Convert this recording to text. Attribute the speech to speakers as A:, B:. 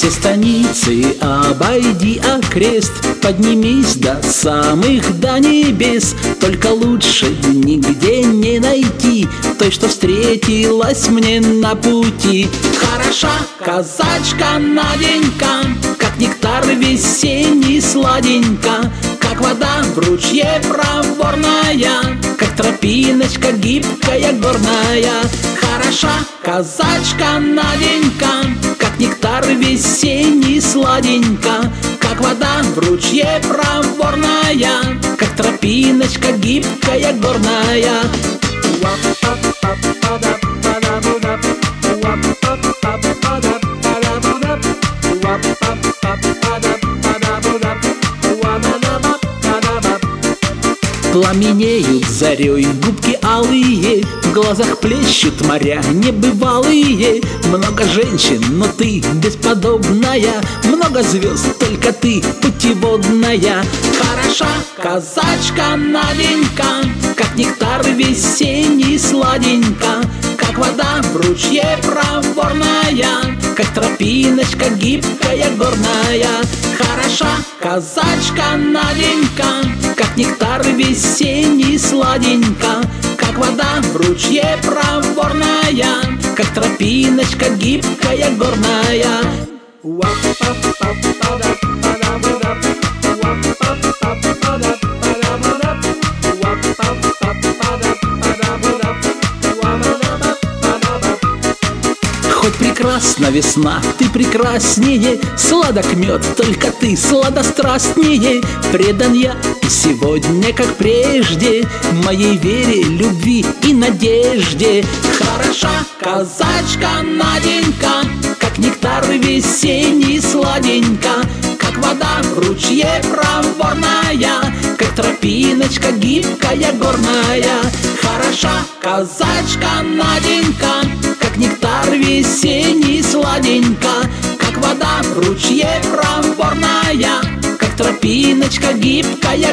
A: Все станицы обойди окрест, поднимись до самых до небес. Только лучше нигде не найти той, что встретилась мне на пути. Хороша казачка Наденька, как нектар весенний сладенька, как вода в ручье проворная, как тропиночка гибкая горная. Хороша казачка Наденька, как нектар весенний сладенька, как вода в ручье проворная, как тропиночка гибкая горная. Пламенеют зарей губки алые, в глазах плещут моря небывалые. Много женщин, но ты бесподобная, много звезд, только ты путеводная. Хороша казачка Наденька, как нектар весенний сладенька, как вода в ручье проворная, как тропиночка гибкая горная. Хороша казачка Наденька, как нектар весенний сладенька, как вода в ручье проворная, как тропиночка гибкая горная. Хоть прекрасна весна, ты прекраснее, сладок мед, только ты сладострастнее. Предан я и сегодня, как прежде, моей вере, любви и надежде. Хороша казачка Наденька, как нектар весенний сладенька, как вода в ручье проворная, как тропиночка гибкая горная. Хороша казачка Наденька, как нектар весенний сладенька, как вода в ручье проворная, как тропиночка гибкая